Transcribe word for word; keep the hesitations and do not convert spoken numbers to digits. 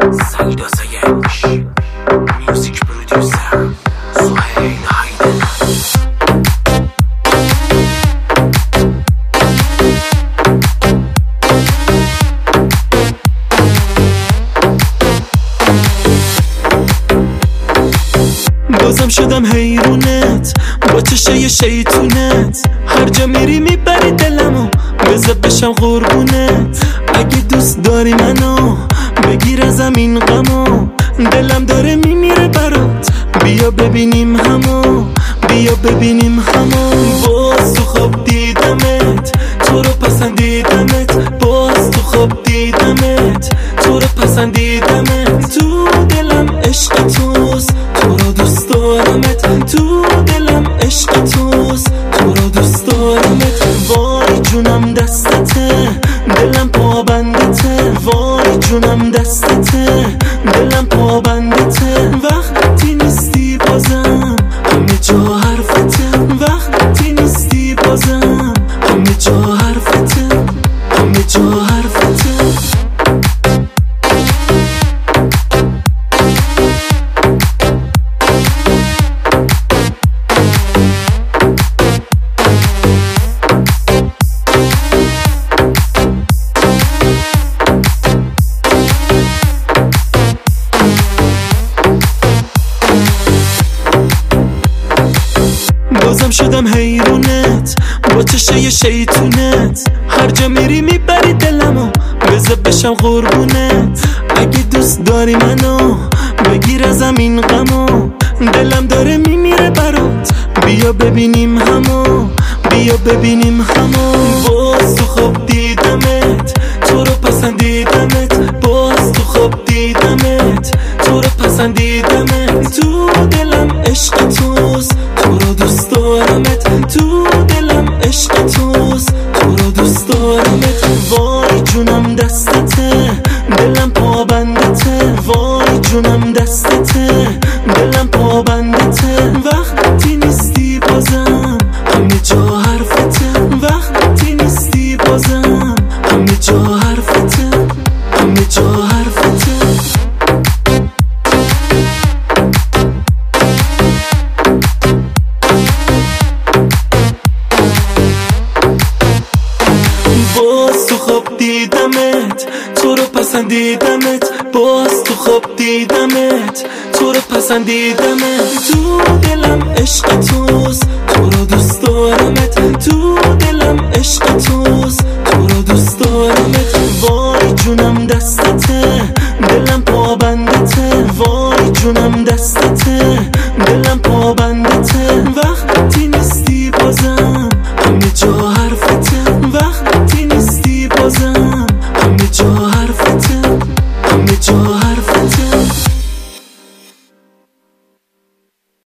Music producer Suhail Haydar. بازم شدم حیرونت با چشه شیطونت، هر جا میری میبری دلمو، بذار بشم قربونت. اگه دوست داری منو بگیر ازم این غمو، دلم داره میمیره برات، بیا ببینیم همو، بیا ببینیم همو. باز تو خواب دیدمت، تو رو پسندیدمت، باز تو خواب دیدمت، تو رو پسندیدمت. تو دلم عشق توست، تو رو دوست دارمت، تو دلم عشق توست، تو رو دوست دارمت. وای جونم دستته، دلم پابندته، وای جونم دستته، دلم پابندته. وقتی نیستی بازم همه جا حرفته، وقتی نیستی بازم همه جا حرفته، همه جا حرفته. بازم شدم حیرونت با چشه شیطونت، هر جا میری میبری دلمو، بذار بشم قربونت. اگه دوست داری منو بگیر ازم این غمو، دلم داره میمیره برات، بیا ببینیم همو، بیا ببینیم همو. باز تو خواب دیدمت، تو رو پسندیدمت، باز تو خواب دیدمت، تو رو پسندیدمت. تو دلم عشق توست، تو رو دوست دارمت، تو دلم عشق توست، تو رو دوست دارمت. وای جونم دستته، دلم پابندته، وای جونم دستته، دلم پابندته. وقتی نیستی بازم همه جا حرفته، وقتی نیستی بازم همه جا حرفته، همه جا حرفته. باز تو خواب دیدمت، تو رو پسندیدمت، باز تو خواب دیدمت، تو رو پسندیدمت. تو دلم عشق توست، تو رو دوست دارمت، تو دلم عشق توست، تو رو دوست دارمت. وای جونم دستته، دلم پابندته، وای جونم دستته، دلم پابندته. وقتی نیستی بازم همه جا حرف